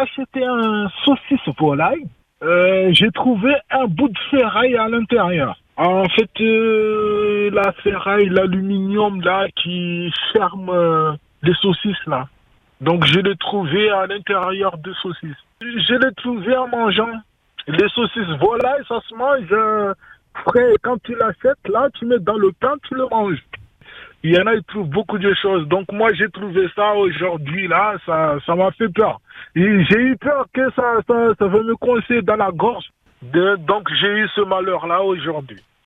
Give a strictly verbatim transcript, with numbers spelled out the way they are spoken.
acheté un saucisse volaille. Euh, j'ai trouvé un bout de ferraille à l'intérieur. En fait, euh, la ferraille, l'aluminium là qui ferme euh, les saucisses là. Donc je l'ai trouvé à l'intérieur de saucisses. Je l'ai trouvé en mangeant. Les saucisses volailles, ça se mange euh, frais. Quand tu l'achètes là, tu mets dans le pain, tu le manges. Il y en a, ils trouvent beaucoup de choses. Donc moi, j'ai trouvé ça aujourd'hui, là, ça, ça m'a fait peur. Et j'ai eu peur que ça, ça, ça va me coincer dans la gorge. De- donc j'ai eu ce malheur-là aujourd'hui.